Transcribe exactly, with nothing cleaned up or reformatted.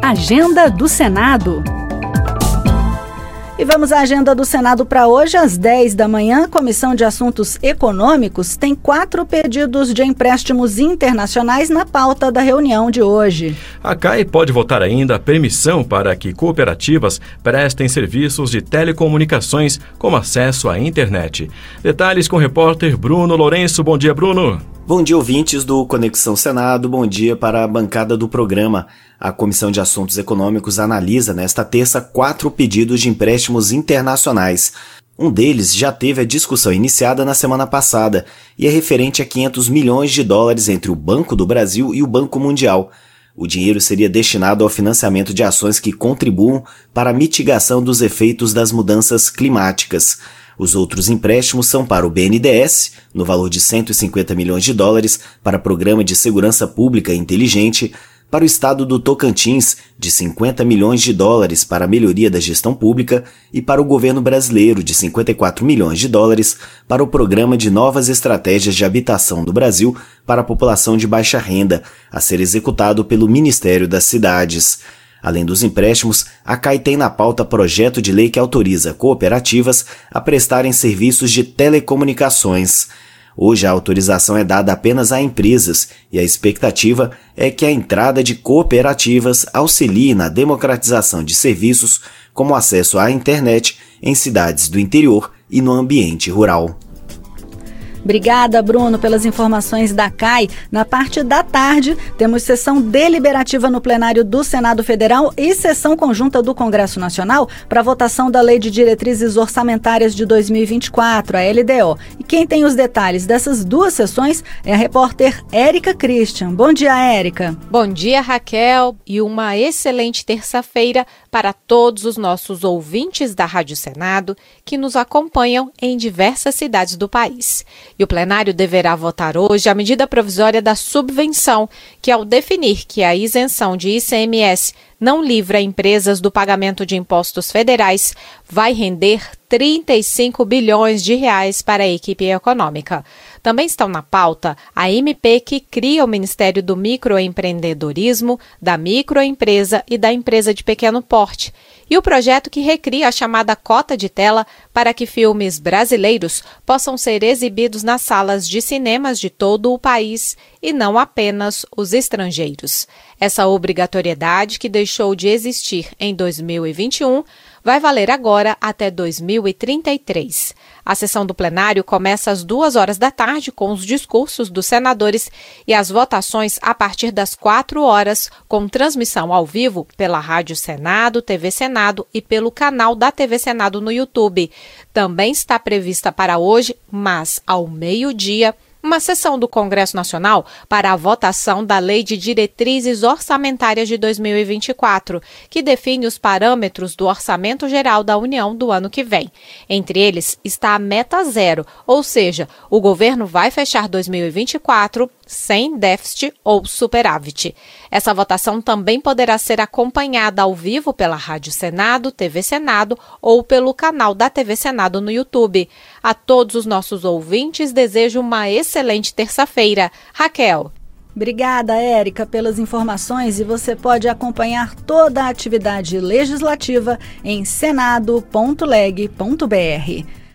Agenda do Senado. E vamos à agenda do Senado para hoje, às dez da manhã. A Comissão de Assuntos Econômicos tem quatro pedidos de empréstimos internacionais na pauta da reunião de hoje. A C A I pode votar ainda a permissão para que cooperativas prestem serviços de telecomunicações como acesso à internet. Detalhes com o repórter Bruno Lourenço. Bom dia, Bruno. Bom dia, ouvintes do Conexão Senado. Bom dia para a bancada do programa. A Comissão de Assuntos Econômicos analisa nesta terça quatro pedidos de empréstimos internacionais. Um deles já teve a discussão iniciada na semana passada e é referente a quinhentos milhões de dólares entre o Banco do Brasil e o Banco Mundial. O dinheiro seria destinado ao financiamento de ações que contribuam para a mitigação dos efeitos das mudanças climáticas. Os outros empréstimos são para o B N D E S, no valor de cento e cinquenta milhões de dólares, para Programa de Segurança Pública Inteligente, para o Estado do Tocantins, de cinquenta milhões de dólares para a melhoria da gestão pública, e para o governo brasileiro, de cinquenta e quatro milhões de dólares, para o Programa de Novas Estratégias de Habitação do Brasil para a população de baixa renda, a ser executado pelo Ministério das Cidades. Além dos empréstimos, a C A I tem na pauta projeto de lei que autoriza cooperativas a prestarem serviços de telecomunicações. Hoje a autorização é dada apenas a empresas e a expectativa é que a entrada de cooperativas auxilie na democratização de serviços como acesso à internet em cidades do interior e no ambiente rural. Obrigada, Bruno, pelas informações da C A I. Na parte da tarde, temos sessão deliberativa no plenário do Senado Federal e sessão conjunta do Congresso Nacional para votação da Lei de Diretrizes Orçamentárias de dois mil e vinte e quatro, a L D O. E quem tem os detalhes dessas duas sessões é a repórter Érica Christian. Bom dia, Érica. Bom dia, Raquel, e uma excelente terça-feira para todos os nossos ouvintes da Rádio Senado que nos acompanham em diversas cidades do país. E o plenário deverá votar hoje a medida provisória da subvenção, que ao definir que a isenção de I C M S não livra empresas do pagamento de impostos federais, vai render trinta e cinco bilhões de reais para a equipe econômica. Também estão na pauta a M P que cria o Ministério do Microempreendedorismo, da Microempresa e da Empresa de Pequeno Porte, e o projeto que recria a chamada cota de tela para que filmes brasileiros possam ser exibidos nas salas de cinemas de todo o país e não apenas os estrangeiros. Essa obrigatoriedade, que deixou de existir em dois mil e vinte e um, vai valer agora até dois mil e trinta e três. A sessão do plenário começa às duas horas da tarde com os discursos dos senadores e as votações a partir das quatro horas, com transmissão ao vivo pela Rádio Senado, T V Senado e pelo canal da T V Senado no YouTube. Também está prevista para hoje, mas ao meio-dia, uma sessão do Congresso Nacional para a votação da Lei de Diretrizes Orçamentárias de dois mil e vinte e quatro, que define os parâmetros do Orçamento Geral da União do ano que vem. Entre eles está a meta zero, ou seja, o governo vai fechar dois mil e vinte e quatro sem déficit ou superávit. Essa votação também poderá ser acompanhada ao vivo pela Rádio Senado, T V Senado ou pelo canal da T V Senado no YouTube. A todos os nossos ouvintes, desejo uma excelente terça-feira. Raquel. Obrigada, Érica, pelas informações, e você pode acompanhar toda a atividade legislativa em senado ponto leg ponto br.